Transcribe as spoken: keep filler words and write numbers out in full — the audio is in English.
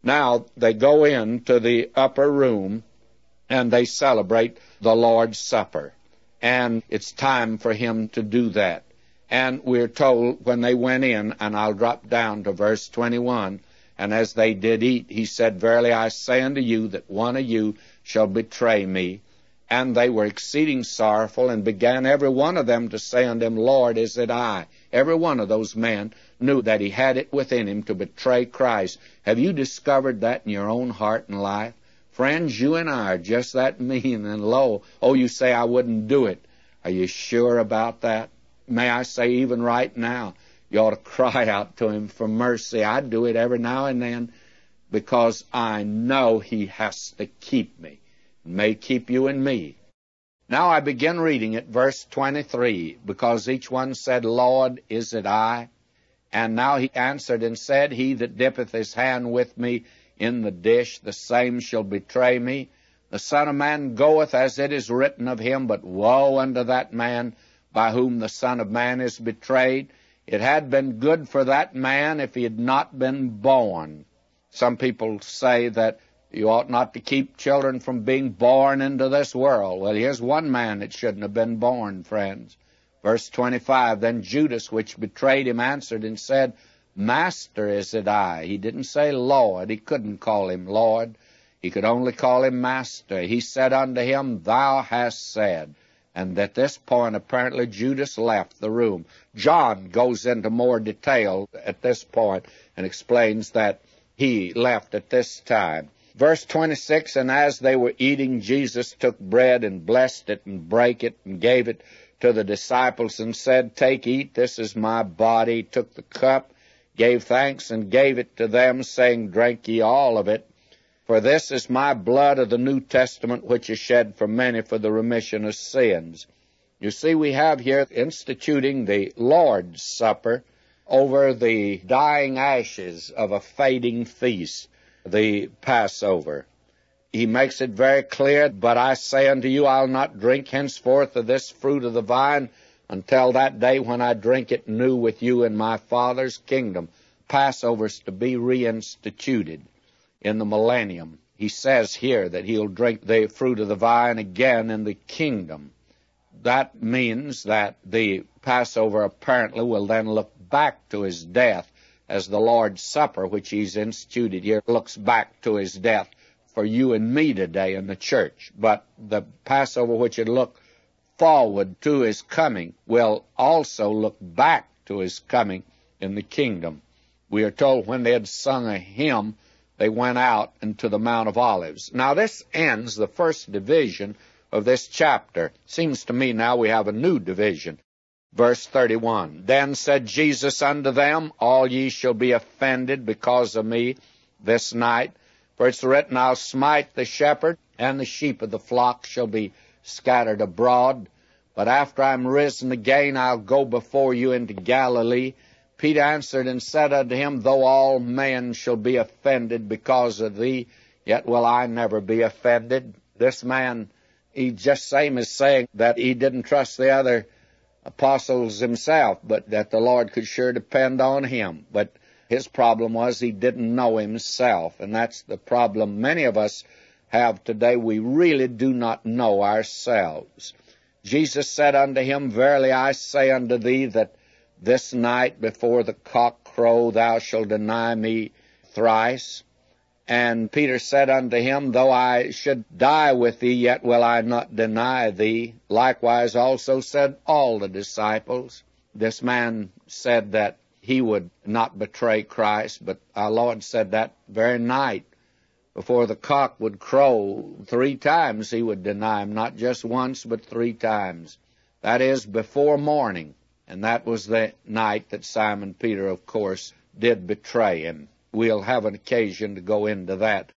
Now they go into the upper room and they celebrate the Lord's Supper. And it's time for him to do that. And we're told when they went in, and I'll drop down to verse twenty-one, and as they did eat, he said, Verily I say unto you, that one of you shall betray me. And they were exceeding sorrowful, and began every one of them to say unto him, Lord, is it I? Every one of those men knew that he had it within him to betray Christ. Have you discovered that in your own heart and life? Friends, you and I are just that mean and low. Oh, you say I wouldn't do it. Are you sure about that? May I say, even right now, you ought to cry out to him for mercy. I do it every now and then because I know he has to keep me. May keep you and me. Now I begin reading at verse twenty-three, because each one said, Lord, is it I? And now he answered and said, He that dippeth his hand with me in the dish, the same shall betray me. The Son of Man goeth as it is written of him, but woe unto that man by whom the Son of Man is betrayed. It had been good for that man if he had not been born. Some people say that you ought not to keep children from being born into this world. Well, here's one man that shouldn't have been born, friends. Verse twenty-five, Then Judas, which betrayed him, answered and said, Master, is it I? He didn't say Lord. He couldn't call him Lord. He could only call him Master. He said unto him, Thou hast said. And at this point, apparently, Judas left the room. John goes into more detail at this point and explains that he left at this time. Verse twenty-six, And as they were eating, Jesus took bread and blessed it and brake it and gave it to the disciples and said, Take, eat, this is my body. He took the cup, gave thanks, and gave it to them, saying, Drink ye all of it. For this is my blood of the New Testament, which is shed for many for the remission of sins. You see, we have here instituting the Lord's Supper over the dying ashes of a fading feast, the Passover. He makes it very clear, But I say unto you, I'll not drink henceforth of this fruit of the vine until that day when I drink it new with you in my Father's kingdom. Passover's to be reinstituted in the millennium. He says here that he'll drink the fruit of the vine again in the kingdom. That means that the Passover apparently will then look back to his death, as the Lord's Supper, which he's instituted here, looks back to his death for you and me today in the church. But the Passover, which would look forward to his coming, will also look back to his coming in the kingdom. We are told when they had sung a hymn, they went out into the Mount of Olives. Now this ends the first division of this chapter. Seems to me now we have a new division. Verse thirty-one, Then said Jesus unto them, All ye shall be offended because of me this night. For it's written, I'll smite the shepherd, and the sheep of the flock shall be scattered abroad. But after I'm risen again, I'll go before you into Galilee. Peter answered and said unto him, Though all men shall be offended because of thee, yet will I never be offended. This man, he just same as saying that he didn't trust the other apostles himself, but that the Lord could sure depend on him. But his problem was he didn't know himself, and that's the problem many of us have today. We really do not know ourselves. Jesus said unto him, Verily I say unto thee that this night before the cock crow thou shalt deny me thrice. And Peter said unto him, Though I should die with thee, yet will I not deny thee. Likewise also said all the disciples. This man said that he would not betray Christ, but our Lord said that very night before the cock would crow, three times he would deny him, not just once, but three times. That is, before morning. And that was the night that Simon Peter, of course, did betray him. We'll have an occasion to go into that